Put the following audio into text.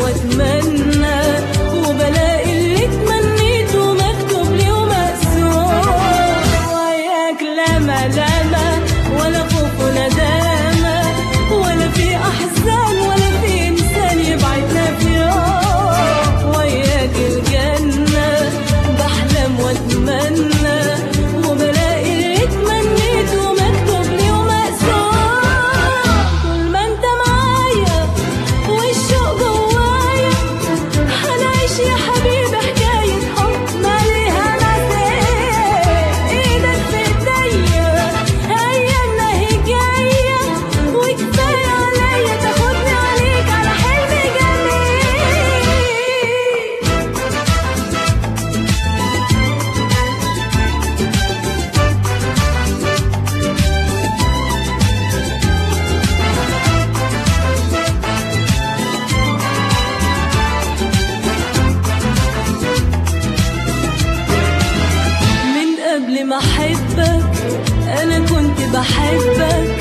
واتمنى وبلاقي اللي تمنيته مكتوب لي ومقسوم. وياك لا ملامة ولا خوف وندامة ولا في أحزان ولا في إنسان يبعدنا في يوم. وياك الجنة بحلم واتمنى وبلاقي اللي تمنيته مكتوب لي ومقسوم. طول ما انت معايا والشوق جوايا هنعيش يا حبيبي حكاية حب ماليها مثيل. ايدك في ايديا ايامنا هي جاية وكفاية عليا تاخدني عليك على حلم جميل. من قبل ما احبك انا كنت بحبك